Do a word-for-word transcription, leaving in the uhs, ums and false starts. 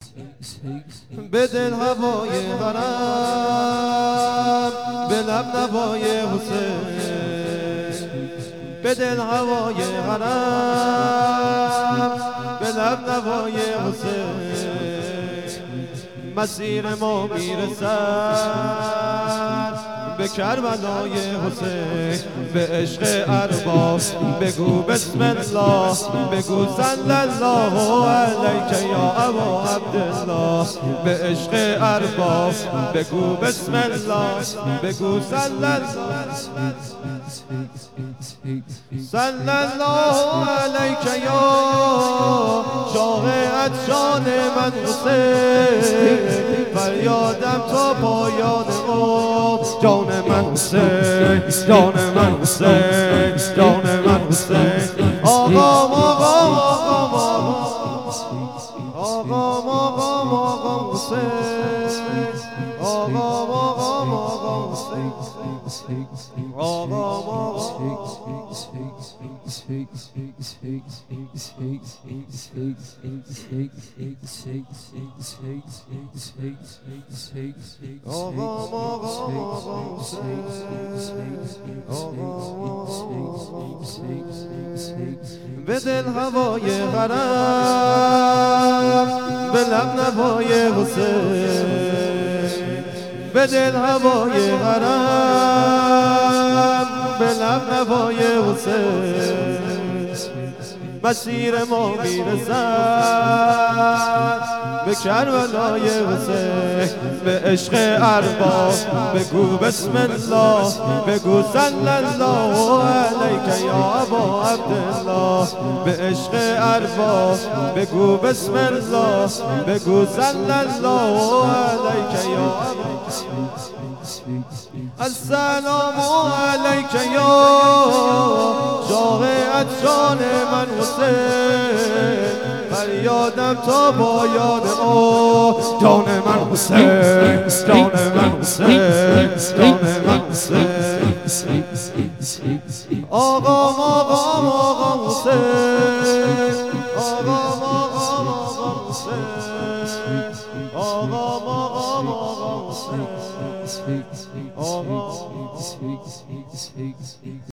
به دل هوای غرام، به لب نوای حسین. به دل هوای غرام، به لب نوای حسین. مسیر ما میرسد به کربلای حسین، به عشق ارباب بگو بسم الله، بگو صلی الله علیک یا ابا عبدالله. به عشق ارباب بگو بسم الله، بگو صلی الله صلی الله علیک یا شاه عطشان من حسین. فریادم تا پایان عمر، جان من حسین، جان من حسین، جان من حسین. آقا آقا آقا آقا آقا آقا حسین، آقا آقا آقا حسین، آقا آقا به دل هوای غرام، به لب نوای حسین. به دل هوای غرام، به لب نوای حسین. مسیر ما میرسد به کربلای حسین، به عشق ارباب بگو بسم الله، بگو صلی الله علیک یا ابا عبدالله. به عشق ارباب بگو بسم الله، بگو صلی الله علیک یا ابا. السلام علیک یا شاه عطشان من حسین. فریادم تا پایان عمر، جان من حسین، جان من حسین، جان من حسین. آقا آقا آقا حسین، آقا آقا آقا حسین، آقا آقا آقا حسین، آقا